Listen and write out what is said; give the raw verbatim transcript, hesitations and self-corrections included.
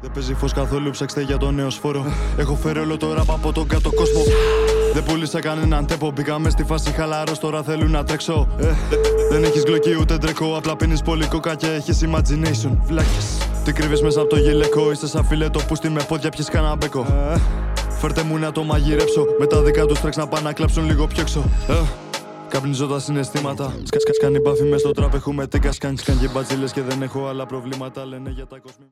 Δεν παίζει φως καθόλου, ψάξτε για το νέο σφόρο. Έχω φέρει όλο το ραπ από τον κάτω κόσμο. Δεν πούλησα κανέναν τέπο. Μπήκαμε στη φάση χαλαρός, τώρα θέλουν να τρέξω. Ε, δεν έχεις γλωκί ούτε ντρεκό. Απλά πίνεις πολύ κόκα και έχεις imagination. Βλάκες. Τι κρύβεις μέσα από το γυλαίκο. Είστε σαν φιλέτο που στη με πόδια πιες κανένα μπέκο. Ε, φέρτε μου να το μαγειρέψω. Με τα δικά τους τρέξ να πάνε να κλάψουν λίγο πιο έξω. Ε, καπνίζω τα συναισθήματα. Σκας κάνει μπάφι μες στο τραπ. Έχουμε τίγκα. Σκάνει σκάν και μπατσίλες και δεν έχω άλλα προβλήματα. Λένε για τα κοσμήματα.